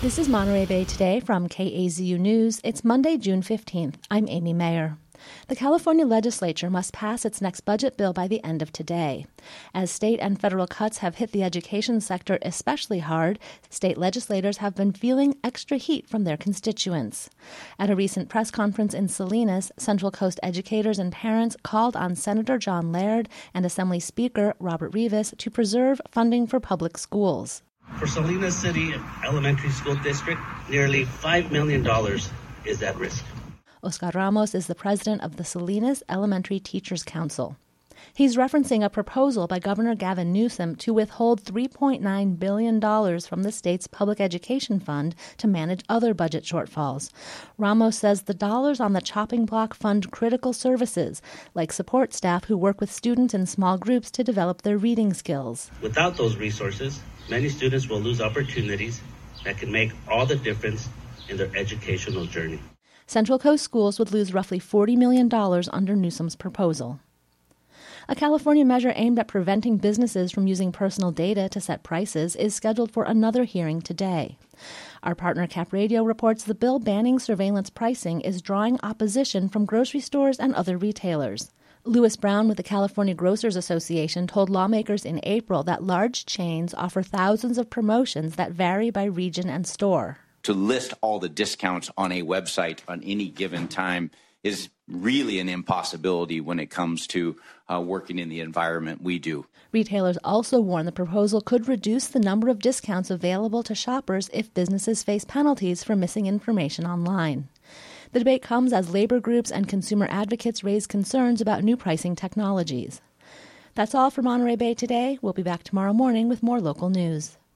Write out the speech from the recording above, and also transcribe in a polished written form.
This is Monterey Bay Today from KAZU News. It's Monday, June 15th. I'm Amy Mayer. The California legislature must pass its next budget bill by the end of today. As state and federal cuts have hit the education sector especially hard, state legislators have been feeling extra heat from their constituents. At a recent press conference in Salinas, Central Coast educators and parents called on Senator John Laird and Assembly Speaker Robert Rivas to preserve funding for public schools. For Salinas City Elementary School District, nearly $5 million is at risk. Oscar Ramos is the president of the Salinas Elementary Teachers Council. He's referencing a proposal by Governor Gavin Newsom to withhold $3.9 billion from the state's public education fund to manage other budget shortfalls. Ramos says the dollars on the chopping block fund critical services, like support staff who work with students in small groups to develop their reading skills. Without those resources, many students will lose opportunities that can make all the difference in their educational journey. Central Coast schools would lose roughly $40 million under Newsom's proposal. A California measure aimed at preventing businesses from using personal data to set prices is scheduled for another hearing today. Our partner Cap Radio reports the bill banning surveillance pricing is drawing opposition from grocery stores and other retailers. Lewis Brown with the California Grocers Association told lawmakers in April that large chains offer thousands of promotions that vary by region and store. To list all the discounts on a website on any given time is really an impossibility when it comes to working in the environment we do. Retailers also warn the proposal could reduce the number of discounts available to shoppers if businesses face penalties for missing information online. The debate comes as labor groups and consumer advocates raise concerns about new pricing technologies. That's all for Monterey Bay Today. We'll be back tomorrow morning with more local news.